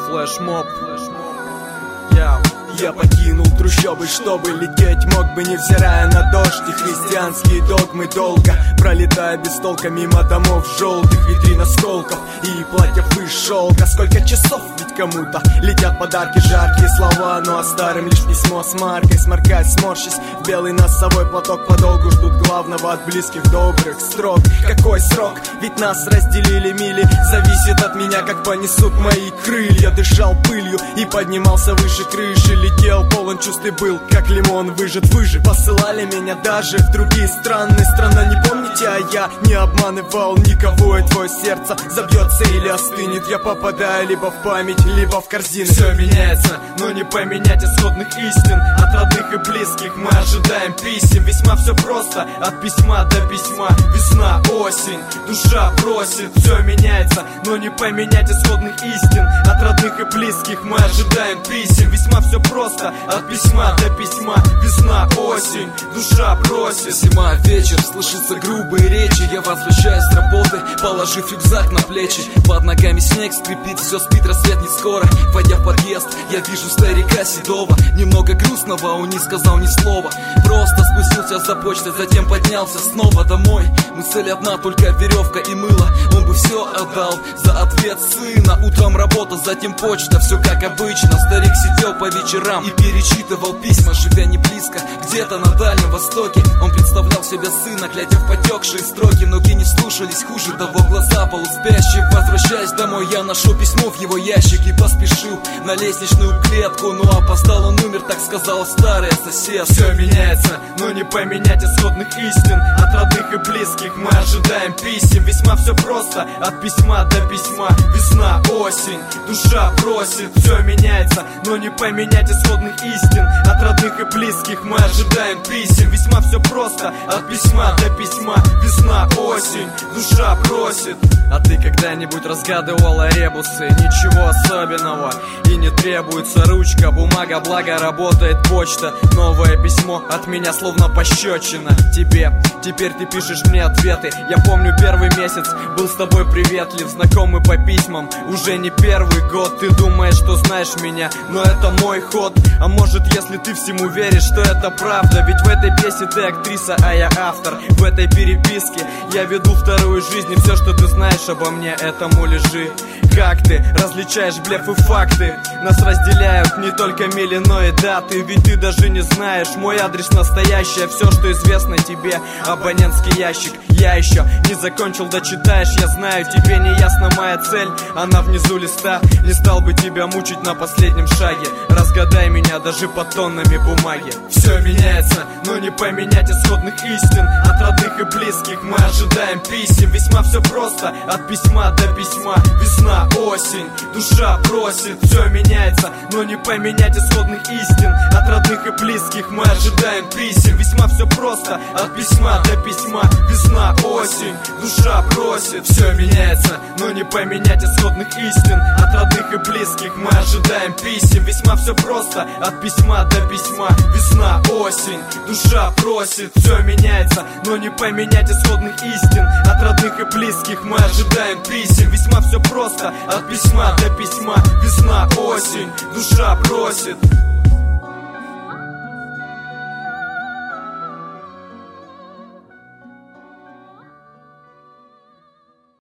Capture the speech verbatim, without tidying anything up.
флешмоб. Yeah. Я покинул трущобы, чтобы лететь мог бы, невзирая на дождь и христианские догмы. Долго пролетая без толка мимо домов желтых, витрин осколков и платьев из шелка. Сколько часов ведь кому-то летят подарки, жаркие слова, ну а старым лишь письмо с маркой. Сморкаясь, сморщись в белый носовой платок, подолгу ждут главного от близких добрых строк. Какой срок? Ведь нас разделили мили, зависит от меня, как понесут мои крылья. Дышал пылью и поднимался выше крыши, летел, полон чувств и был, как лимон выжат, выжив. Посылали меня даже в другие страны. Странно, не помните, а я не обманывал никого. И твое сердце забьется или остынет. Я попадаю либо в память, либо в корзину. Все меняется, но не поменять исходных истин. От родных и близких мы ожидаем писем. Весьма все просто, от письма до письма. Весна, осень, душа просит. Все меняется, но не поменять исходных истин. От родных и близких мы ожидаем писем. Весьма все просто, от письма до письма. Весна, осень, душа просит. Зима, вечер, слышатся грубые речи. Я возвращаюсь с работы, положив рюкзак на плечи. Под ногами снег скрипит, все спит, рассвет не скоро. Войдя в подъезд, я вижу старика седого. Немного грустного, он не сказал ни слова. Просто спустился за почтой, затем поднялся снова домой. Мысль одна, только веревка и мыло. Он бы все отдал за ответ сына. Утром работа, затем почта, все как обычно. Старик сидел по вечерам и перечитывал письма, живя не близко, где-то на Дальнем Востоке. Он представлял себя сына, глядя в потекшие строки. Ноги не слушались, хуже того, глаза полуспящие. Возвращаясь домой, я нашел письмо в его ящике. Поспешил на лестничную клетку, но опоздал, он умер, так сказала старая соседка. Все меняется, но не поменять исходных истин. От родных и близких мы ожидаем писем. Весьма все просто, от письма до письма. Весна, осень, душа просит. Все меняется, но не поменять исходных истин. От родных и близких мы ожидаем писем. Весьма все просто, от письма до письма. Весна, осень, душа просит. А ты когда-нибудь разгадывала ребусы? Ничего особенного и не требуется ручка, бумага, благо работает почта. Новое письмо от меня словно пощечина тебе. Теперь ты пишешь мне ответы. Я помню, первый месяц был с тобой приветлив. Знакомый по письмам уже не первый год. Ты думаешь, что знаешь меня, но это мой ход. А может, если ты всему веришь, что это правда? Ведь в этой песне ты актриса, а я автор. В этой переписке я веду вторую жизнь. И все, что ты знаешь обо мне, этому лежи. Как ты различаешь блеф и факты? Нас разделяют не только мили, но и даты. Ведь ты даже не знаешь мой адрес настоящий. А все, что известно тебе, абонентский ящик. Я еще не закончил, дочитаешь, я знаю, тебе не ясна моя цель. Она внизу листа, не стал бы тебя мучить на последнем шаге. Разгадай меня даже под тоннами бумаги. Все меняется, но не поменять исходных истин. От родных и близких мы ожидаем писем. Весьма все просто, от письма до письма. Весна, осень, душа просит. Все меняется, но не поменять исходных истин. От родных и близких мы ожидаем писем. Весьма все просто, от письма до письма. Весна, осень, душа просит. Все меняется, но не поменять исходных истин. От родных и близких мы ожидаем писем. Весьма все просто, от письма до письма. Весна, осень, душа просит. Все меняется, но не поменять исходных истин. От родных и близких мы ожидаем писем. Весьма все просто, от письма до письма. Весна, осень, душа просит.